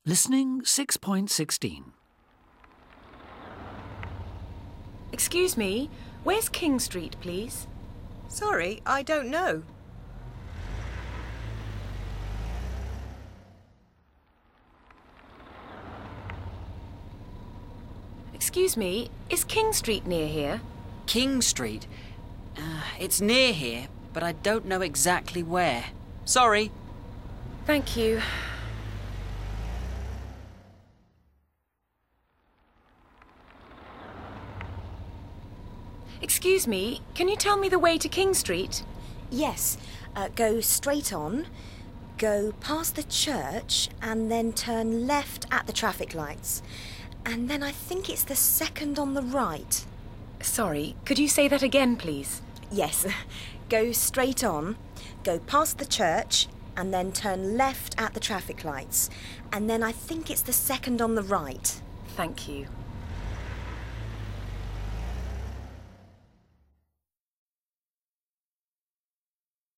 Listening 6.16. Excuse me, where's King Street, please? Sorry, I don't know. Excuse me, is King Street near here? King Street? It's near here, but I don't know exactly where. Sorry. Thank you. Excuse me, can you tell me the way to King Street? Yes, go straight on, go past the church and then turn left at the traffic lights. And then I think it's the second on the right. Sorry, could you say that again, please? Yes, go straight on, go past the church and then turn left at the traffic lights. And then I think it's the second on the right. Thank you.